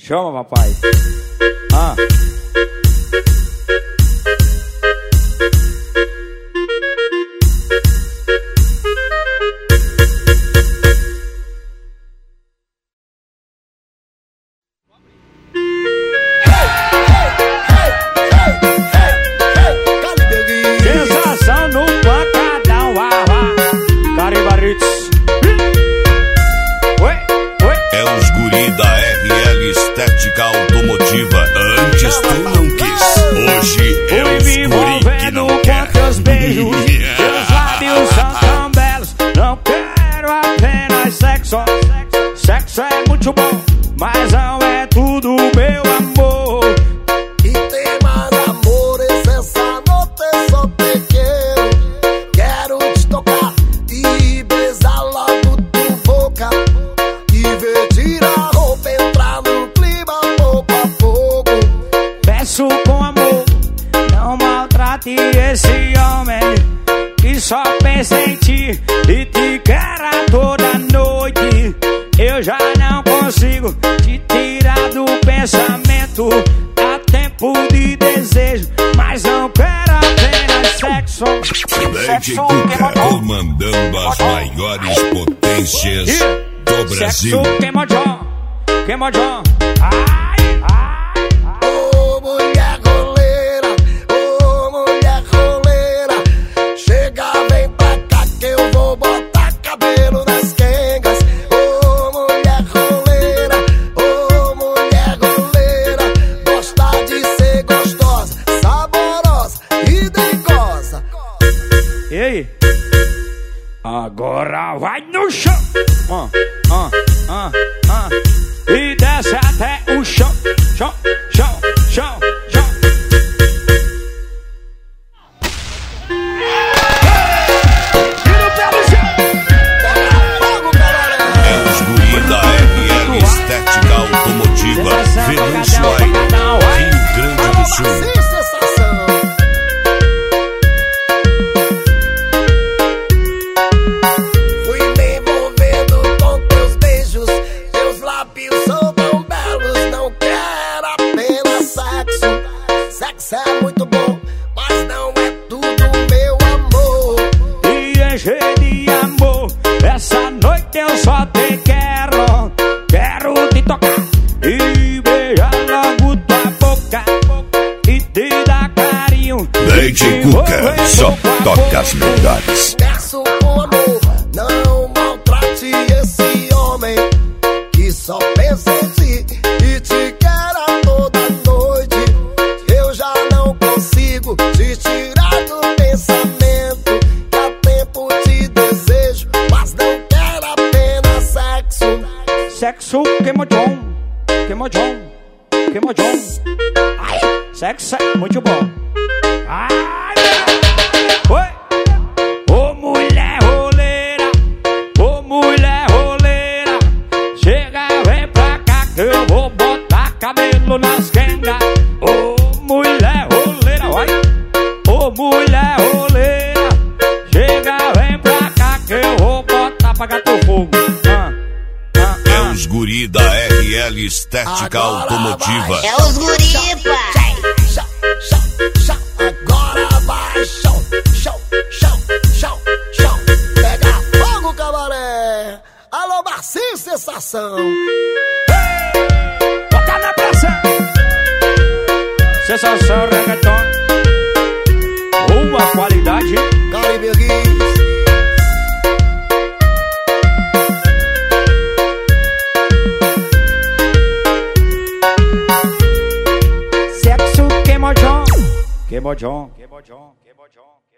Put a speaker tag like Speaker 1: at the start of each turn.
Speaker 1: Chama, papai. Sensação no pancadão, Caribarits.
Speaker 2: É os guri da RL Estética Automotiva. Antes tu não quis, hoje é os guri que não quer.
Speaker 1: Teus beijos, teus lábios são tão belos. Não quero apenas sexo. Sexo é muito bom, mas não é tudo, meu amor.
Speaker 3: E tem mais amores essa noite, só te quero. Quero te tocar e besar logo tua boca. E ver tirar a roupa, entrar no clima, pouco a pouco.
Speaker 1: Peço com amor, não maltrate esse homem que só pensa em ti e te quer a toda noite. Eu já não consigo te tirar do pensamento. Há tempo de desejo, mas não quero apenas sexo.
Speaker 2: Lady Cuca comandando as maiores potências do Brasil.
Speaker 1: Sexo queimodão, queimodão. Ai, ai, ai.
Speaker 3: Ô mulher roleira, ô mulher roleira, chega, vem pra cá que eu vou botar cabelo nas quengas. Ô mulher roleira, gosta de ser gostosa, saborosa e dengosa.
Speaker 1: E aí? Agora vai no chão. E desce até o chão. Chão, chão, chão, chão. Tira o pé do chão.
Speaker 2: É os guri da RL Estética Automotiva, Venezuela, Rio Grande do Sul.
Speaker 3: Sem sensação. Fui me envolvendo com teus beijos, teus lábios são tão belos. Não quero apenas sexo. Sexo é muito bom, mas não é tudo, meu amor.
Speaker 1: E encher de amor, essa noite eu só te quero. Quero te tocar e beijar logo tua boca e te dar carinho.
Speaker 2: Lady Cuca só toca as melhores.
Speaker 3: Peço com amor, não maltrate esse homem que só pensa em ti e te quer a toda noite. Eu já não consigo te tirar do pensamento. Há tempo te desejo, mas não quero apenas sexo.
Speaker 1: Sexo queimodão, queimodão, queimodão. Ai, sexo é muito bom. Ai, oi. Ô mulher roleira, ô mulher roleira, chega, vem pra cá que eu vou botar cabelo nas quengas. Ô mulher roleira, vai. Ô mulher roleira, chega, vem pra cá que eu vou botar pra gato fogo.
Speaker 2: É os guri da RL Estética Automotiva.
Speaker 4: É os guri, pai.
Speaker 3: Agora vai, chão, chão, chão, chão, chão. Pega fogo, cabaré. Alô, Marcinho, sensação.
Speaker 1: Bota na pressão. Sensação reggaeton. Boa qualidade.
Speaker 3: Caribe Guiz.
Speaker 1: Sexo queimodão, queimodão, queimodão, queimodão.